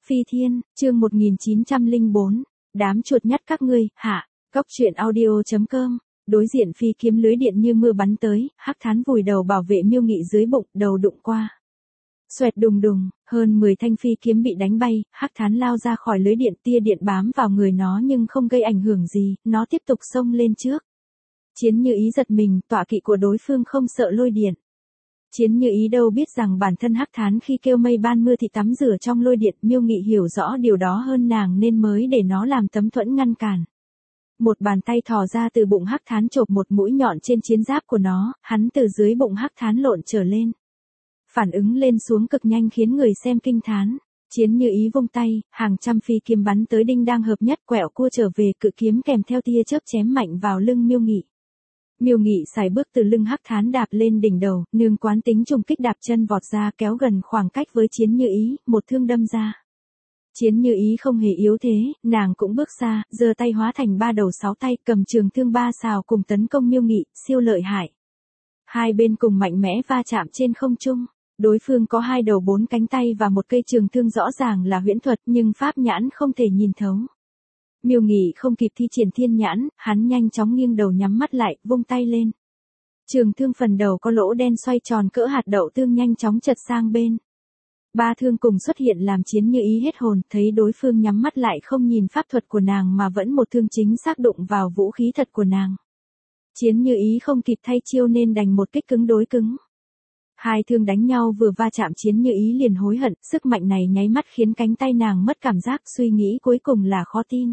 Phi Thiên, chương 1904, đám chuột nhắt các ngươi, hạ, Cóc truyện audio.com, đối diện phi kiếm lưới điện như mưa bắn tới, Hắc Thán vùi đầu bảo vệ Miêu Nghị dưới bụng, đầu đụng qua. Xoẹt đùng đùng, hơn 10 thanh phi kiếm bị đánh bay, Hắc Thán lao ra khỏi lưới điện, tia điện bám vào người nó nhưng không gây ảnh hưởng gì, nó tiếp tục xông lên trước. Chiến Như Ý giật mình, tọa kỵ của đối phương không sợ lôi điện. Chiến Như Ý đâu biết rằng bản thân Hắc Thán khi kêu mây ban mưa thì tắm rửa trong lôi điện, Miêu Nghị hiểu rõ điều đó hơn nàng nên mới để nó làm tấm thuẫn ngăn cản. Một bàn tay thò ra từ bụng Hắc Thán chộp một mũi nhọn trên chiến giáp của nó, hắn từ dưới bụng Hắc Thán lộn trở lên. Phản ứng lên xuống cực nhanh khiến người xem kinh thán. Chiến Như Ý vung tay, hàng trăm phi kiếm bắn tới đinh đang hợp nhất, quẹo cua trở về, cự kiếm kèm theo tia chớp chém mạnh vào lưng Miêu Nghị. Miêu Nghị sải bước từ lưng Hắc Thán đạp lên đỉnh đầu, nương quán tính trùng kích đạp chân vọt ra, kéo gần khoảng cách với Chiến Như Ý, một thương đâm ra. Chiến Như Ý không hề yếu thế, nàng cũng bước xa, giơ tay hóa thành 3 đầu 6 tay, cầm trường thương 3 sào cùng tấn công Miêu Nghị, siêu lợi hại. Hai bên cùng mạnh mẽ va chạm trên không trung. Đối phương có 2 đầu 4 cánh tay và một cây trường thương rõ ràng là huyễn thuật nhưng pháp nhãn không thể nhìn thấu. Miêu Nghị không kịp thi triển thiên nhãn, hắn nhanh chóng nghiêng đầu nhắm mắt lại, vung tay lên. Trường thương phần đầu có lỗ đen xoay tròn cỡ hạt đậu tương nhanh chóng chật sang bên. 3 thương cùng xuất hiện làm Chiến Như Ý hết hồn, thấy đối phương nhắm mắt lại không nhìn pháp thuật của nàng mà vẫn một thương chính xác đụng vào vũ khí thật của nàng. Chiến Như Ý không kịp thay chiêu nên đành một kích cứng đối cứng. Hai thương đánh nhau vừa va chạm, Chiến Như Ý liền hối hận, sức mạnh này nháy mắt khiến cánh tay nàng mất cảm giác, suy nghĩ cuối cùng là khó tin.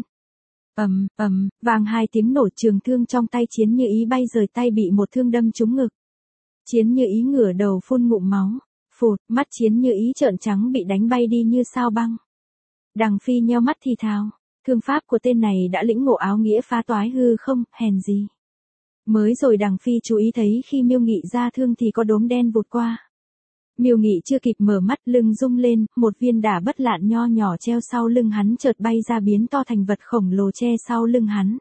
Vang 2 tiếng nổ, trường thương trong tay Chiến Như Ý bay rời tay, bị một thương đâm trúng ngực. Chiến Như Ý ngửa đầu phun ngụm máu, phụt, mắt Chiến Như Ý trợn trắng, bị đánh bay đi như sao băng. Đằng Phi nheo mắt thì thào, thương pháp của tên này đã lĩnh ngộ áo nghĩa phá toái hư không, hèn gì. Mới rồi Đằng Phi chú ý thấy khi Miêu Nghị ra thương thì có đốm đen vụt qua. Miêu Nghị chưa kịp mở mắt, lưng rung lên, một viên đả bất lạn nho nhỏ treo sau lưng hắn chợt bay ra biến to thành vật khổng lồ che sau lưng hắn.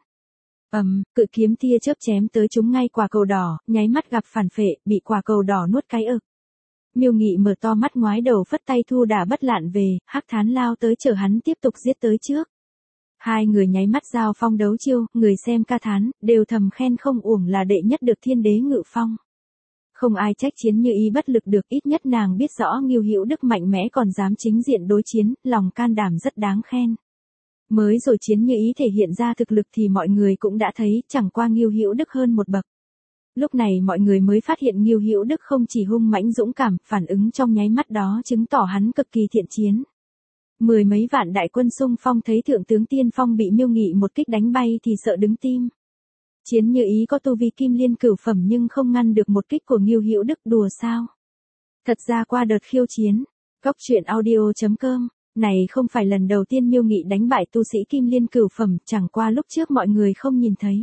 Cự kiếm tia chớp chém tới trúng ngay quả cầu đỏ, nháy mắt gặp phản phệ, bị quả cầu đỏ nuốt cái ực. Miêu Nghị mở to mắt ngoái đầu phất tay thu đả bất lạn về, Hắc Thán lao tới chở hắn tiếp tục giết tới trước. Hai người nháy mắt giao phong đấu chiêu, người xem ca thán, đều thầm khen không uổng là đệ nhất được thiên đế ngự phong. Không ai trách Chiến Như Ý bất lực được, ít nhất nàng biết rõ Ngưu Hữu Đức mạnh mẽ còn dám chính diện đối chiến, lòng can đảm rất đáng khen. Mới rồi Chiến Như Ý thể hiện ra thực lực thì mọi người cũng đã thấy, chẳng qua Ngưu Hữu Đức hơn một bậc. Lúc này mọi người mới phát hiện Ngưu Hữu Đức không chỉ hung mãnh dũng cảm, phản ứng trong nháy mắt đó chứng tỏ hắn cực kỳ thiện chiến. 10 mấy vạn đại quân xung phong thấy thượng tướng tiên phong bị Miêu Nghị một kích đánh bay thì sợ đứng tim. Chiến Như Ý có tu vi kim liên cửu phẩm nhưng không ngăn được một kích của Ngưu Hữu Đức, đùa sao. Thật ra qua đợt khiêu chiến, Cóc truyện audio.com, này không phải lần đầu tiên Miêu Nghị đánh bại tu sĩ kim liên cửu phẩm, chẳng qua lúc trước mọi người không nhìn thấy.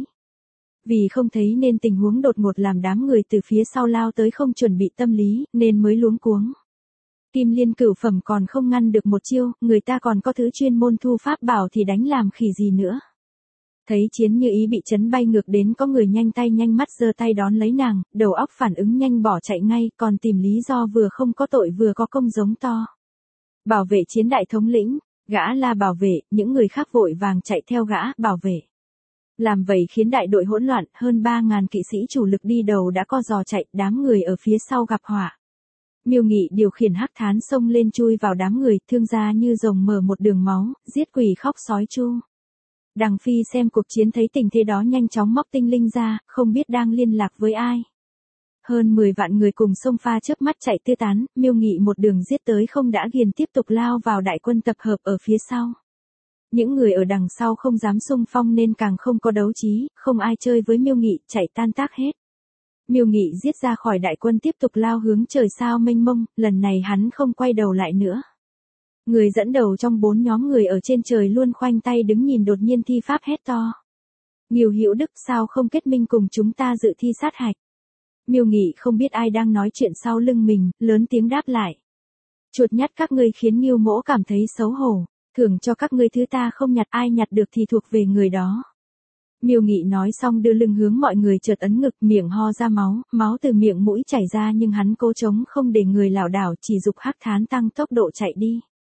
Vì không thấy nên tình huống đột ngột làm đám người từ phía sau lao tới không chuẩn bị tâm lý, nên mới luống cuống. Kim liên cửu phẩm còn không ngăn được một chiêu, người ta còn có thứ chuyên môn thu pháp bảo thì đánh làm khỉ gì nữa. Thấy Chiến Như Ý bị chấn bay ngược đến, có người nhanh tay nhanh mắt giơ tay đón lấy nàng, đầu óc phản ứng nhanh bỏ chạy ngay, còn tìm lý do vừa không có tội vừa có công giống to. Bảo vệ Chiến đại thống lĩnh, gã la bảo vệ, những người khác vội vàng chạy theo gã, bảo vệ. Làm vậy khiến đại đội hỗn loạn, hơn 3.000 kỵ sĩ chủ lực đi đầu đã co giò chạy, đám người ở phía sau gặp họa. Miêu Nghị điều khiển Hắc Thán xông lên chui vào đám người, thương ra như rồng mở một đường máu, giết quỷ khóc sói chu. Đằng Phi xem cuộc chiến thấy tình thế đó nhanh chóng móc tinh linh ra, không biết đang liên lạc với ai. Hơn 10 vạn người cùng xông pha chớp mắt chạy tứ tán, Miêu Nghị một đường giết tới không đã ghiền tiếp tục lao vào đại quân tập hợp ở phía sau. Những người ở đằng sau không dám xung phong nên càng không có đấu trí, không ai chơi với Miêu Nghị, chạy tan tác hết. Miêu Nghị giết ra khỏi đại quân tiếp tục lao hướng trời sao mênh mông, lần này hắn không quay đầu lại nữa. Người dẫn đầu trong 4 nhóm người ở trên trời luôn khoanh tay đứng nhìn, đột nhiên thi pháp hét to. Ngưu Hữu Đức, sao không kết minh cùng chúng ta dự thi sát hạch? Miêu Nghị không biết ai đang nói chuyện sau lưng mình, lớn tiếng đáp lại. Chuột nhắt các ngươi khiến Ngưu Mỗ cảm thấy xấu hổ, thưởng cho các ngươi thứ ta không nhặt, ai nhặt được thì thuộc về người đó. Miêu Nghị nói xong đưa lưng hướng mọi người, chợt ấn ngực, miệng ho ra máu, máu từ miệng mũi chảy ra nhưng hắn cố chống không để người lảo đảo, chỉ giục Hắc Thán tăng tốc độ chạy đi.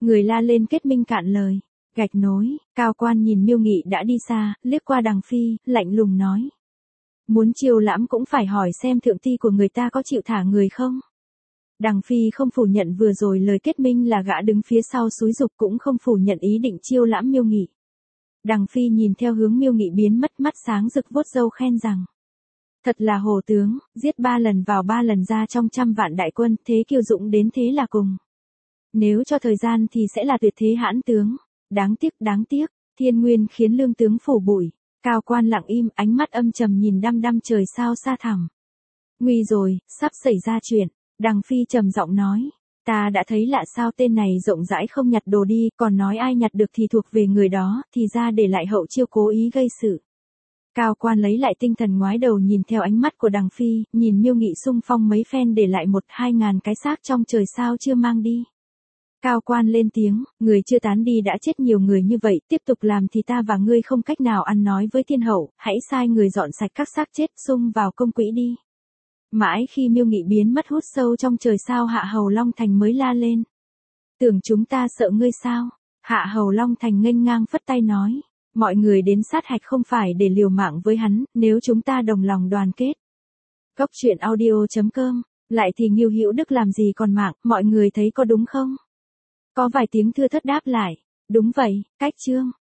Người la lên kết minh cạn lời. Gạch nối, Cao Quan nhìn Miêu Nghị đã đi xa, liếc qua Đằng Phi, lạnh lùng nói. Muốn chiêu lãm cũng phải hỏi xem thượng ti của người ta có chịu thả người không? Đằng Phi không phủ nhận vừa rồi lời kết minh là gã đứng phía sau xúi giục, cũng không phủ nhận ý định chiêu lãm Miêu Nghị. Đằng Phi nhìn theo hướng Miêu Nghị biến mất, mắt sáng rực vuốt râu khen rằng. Thật là hồ tướng, giết 3 lần vào 3 lần ra trong 100 vạn đại quân, thế kiêu dũng đến thế là cùng. Nếu cho thời gian thì sẽ là tuyệt thế hãn tướng. Đáng tiếc, thiên nguyên khiến lương tướng phủ bụi. Cao Quan lặng im, ánh mắt âm trầm nhìn đăm đăm trời sao xa thẳm. Nguy rồi, sắp xảy ra chuyện. Đằng Phi trầm giọng nói. Ta đã thấy lạ sao tên này rộng rãi không nhặt đồ đi, còn nói ai nhặt được thì thuộc về người đó, thì ra để lại hậu chiêu cố ý gây sự. Cao Quan lấy lại tinh thần, ngoái đầu nhìn theo ánh mắt của Đằng Phi, nhìn Miêu Nghị xung phong mấy phen để lại 1-2 ngàn cái xác trong trời sao chưa mang đi. Cao Quan lên tiếng, người chưa tán đi đã chết nhiều người như vậy, tiếp tục làm thì ta và ngươi không cách nào ăn nói với thiên hậu, hãy sai người dọn sạch các xác chết xung vào công quỹ đi. Mãi khi Miêu Nghị biến mất hút sâu trong trời sao, Hạ Hầu Long Thành mới la lên. Tưởng chúng ta sợ ngươi sao? Hạ Hầu Long Thành nghênh ngang phất tay nói. Mọi người đến sát hạch không phải để liều mạng với hắn, nếu chúng ta đồng lòng đoàn kết. Góc truyện audio.com, lại thì Ngưu Hữu Đức làm gì còn mạng, mọi người thấy có đúng không? Có vài tiếng thưa thớt đáp lại. Đúng vậy, cách chương.